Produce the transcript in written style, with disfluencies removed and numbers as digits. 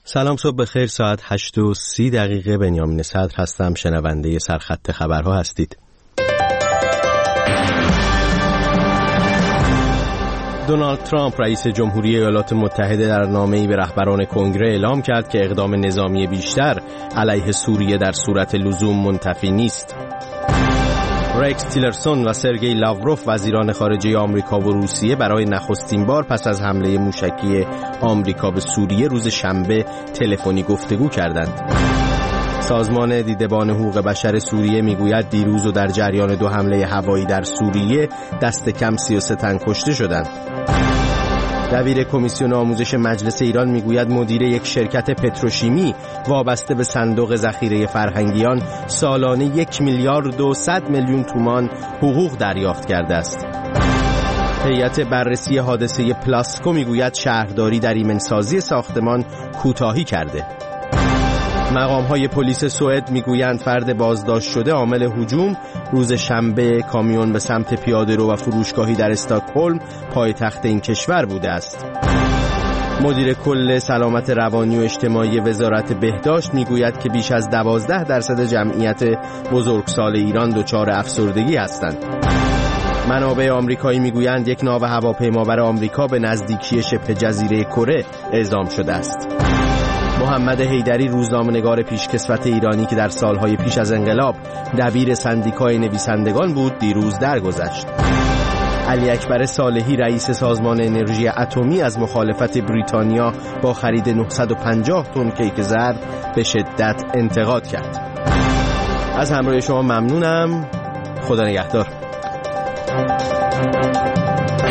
سلام، صبح بخیر. ساعت 8:30 بنیامین صدر هستم. شنونده سرخط خبرها هستید. دونالد ترامپ رئیس جمهوری ایالات متحده در نامه‌ای به رهبران کنگره اعلام کرد که اقدام نظامی بیشتر علیه سوریه در صورت لزوم منتفی نیست. رکس تیلرسون و سرگئی لاوروف وزیران خارجه آمریکا و روسیه برای نخستین بار پس از حمله موشکی آمریکا به سوریه روز شنبه تلفنی گفتگو کردند. سازمان دیدبان حقوق بشر سوریه میگوید دیروز و در جریان 2 حمله هوایی در سوریه دست کم 33 تن کشته شدند. دبیر کمیسیون آموزش مجلس ایران میگوید مدیر یک شرکت پتروشیمی وابسته به صندوق ذخیره فرهنگیان سالانه 1,200,000,000 تومان حقوق دریافت کرده است. هیئت بررسی حادثه پلاسکو میگوید شهرداری در ایمنسازی ساختمان کوتاهی کرده. مقام‌های پلیس سوئد میگویند فرد بازداشت شده عامل هجوم روز شنبه کامیون به سمت پیاده‌رو و فروشگاهی در استکهلم پایتخت این کشور بوده است. مدیر کل سلامت روانی و اجتماعی وزارت بهداشت میگوید که بیش از 12% جمعیت بزرگسال ایران دچار افسردگی هستند. منابع آمریکایی میگویند یک ناو هواپیمابر آمریکا به نزدیکی شبه جزیره کره اعزام شده است. محمد حیدری روزنامه‌نگار پیشکسوت ایرانی که در سالهای پیش از انقلاب دبیر سندیکای نویسندگان بود دیروز درگذشت. علی اکبر صالحی رئیس سازمان انرژی اتمی از مخالفت بریتانیا با خرید 950 تن کیک زرد به شدت انتقاد کرد. از همراهی شما ممنونم. خدا نگهدار.